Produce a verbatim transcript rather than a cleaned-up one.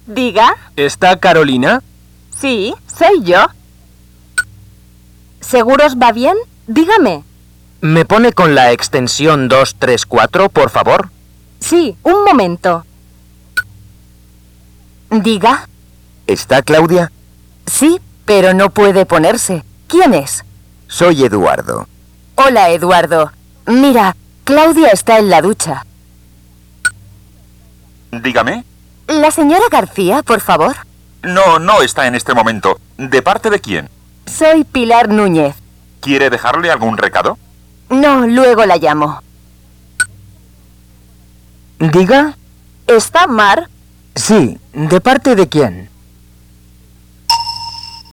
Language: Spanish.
Diga. ¿Está Carolina? Sí, soy yo. ¿Seguros va bien? Dígame. ¿Me pone con la extensión dos tres cuatro, por favor? Sí, un momento. Diga. ¿Está Claudia? Sí, pero no puede ponerse. ¿Quién es? Soy Eduardo. Hola, Eduardo. Mira, Claudia está en la ducha. Dígame. La señora García, por favor. No, no está en este momento. ¿De parte de quién? Soy Pilar Núñez. ¿Quiere dejarle algún recado? No, luego la llamo. ¿Diga? ¿Está Mar? Sí, ¿de parte de quién?